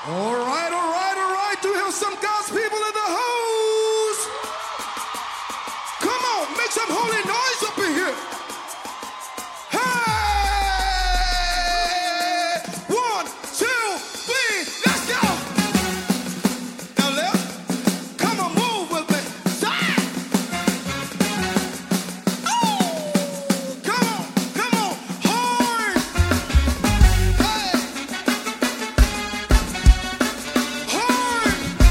All right, all right, all right. Do we have some God's people in the house? Come on, make some holy noise up in here. Hey! 1, 2, 3, let's go. Now left, come on, move with me. Side. Oh, come on, hard. Hey, hard.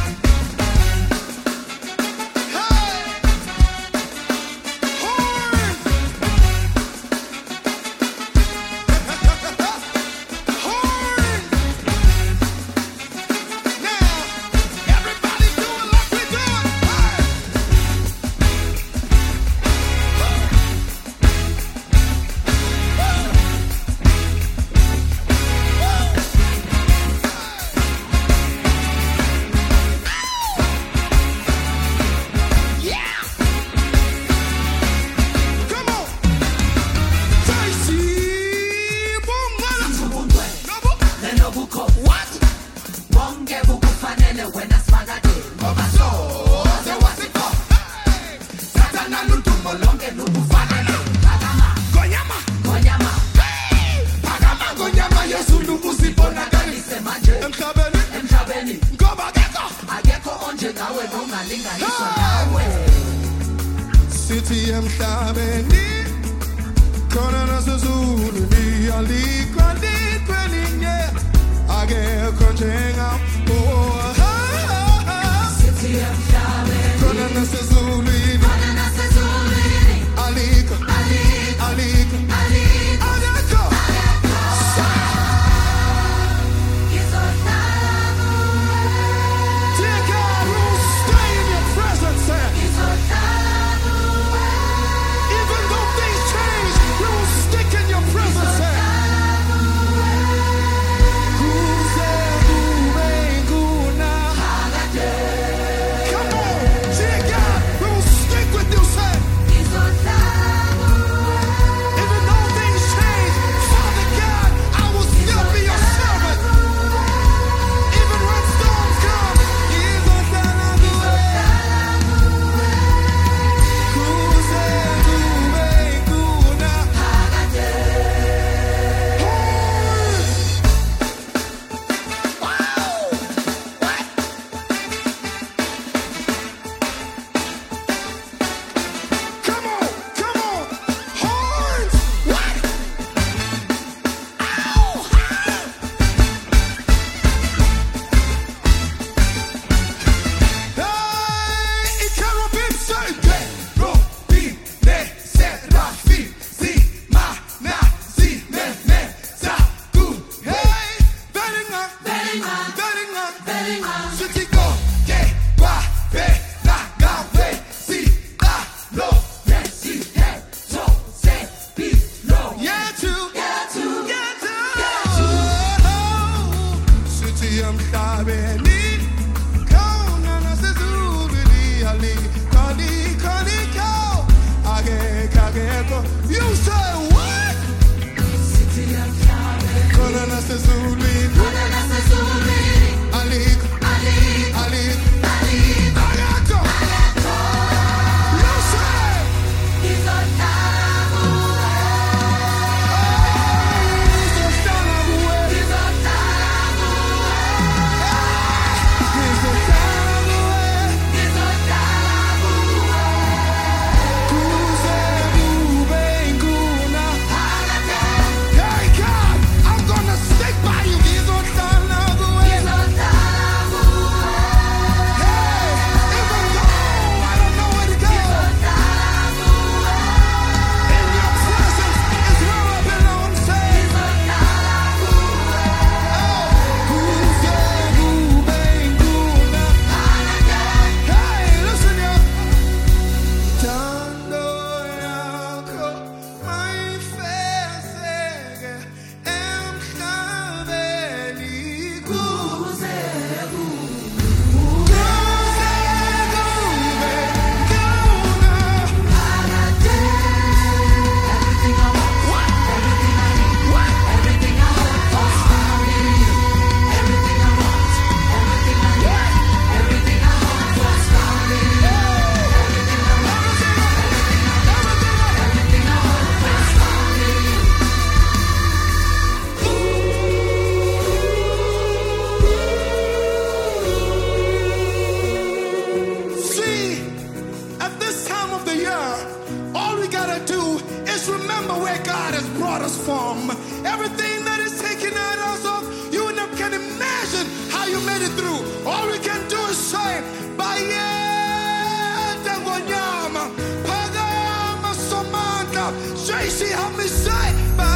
City emhlabeni khona nasezulu liyalikwa likwelinye akekho njengam City emhlabeni khona nasezulwini alikho akekho Dear God, we will stay in your presence. Even though things change, we will stick in your presence. see, help me say,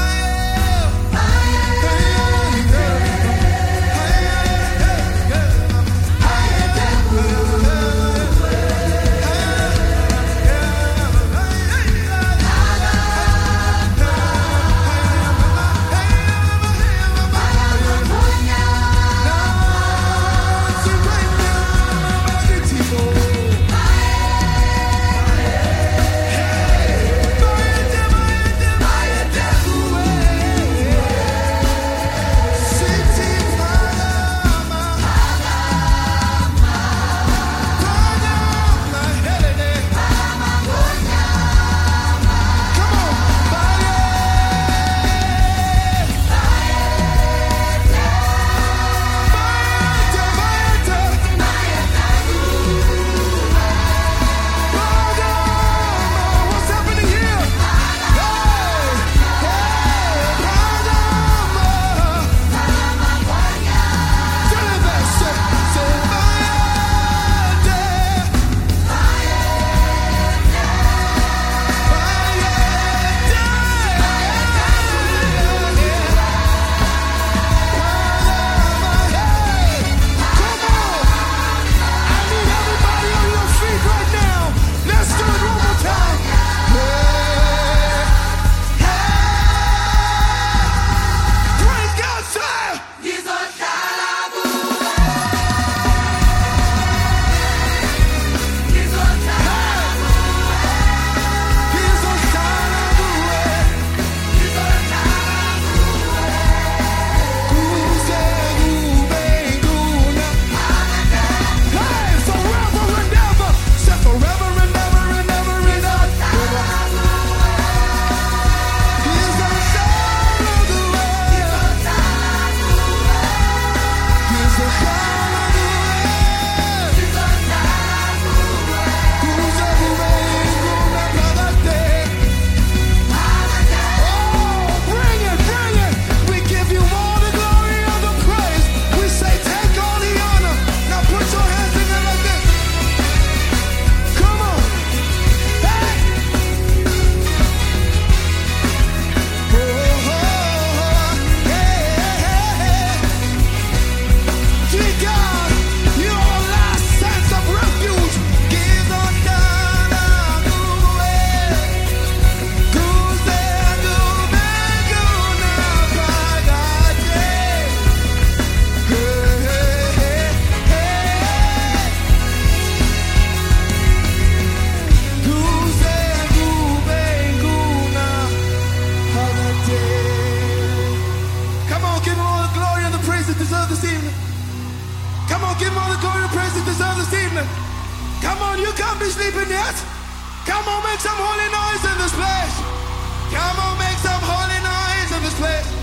this evening. Come on, give him all the glory and praise he deserves this evening. Come on, you can't be sleeping yet. Come on, make some holy noise in this place. Come on, make some holy noise in this place.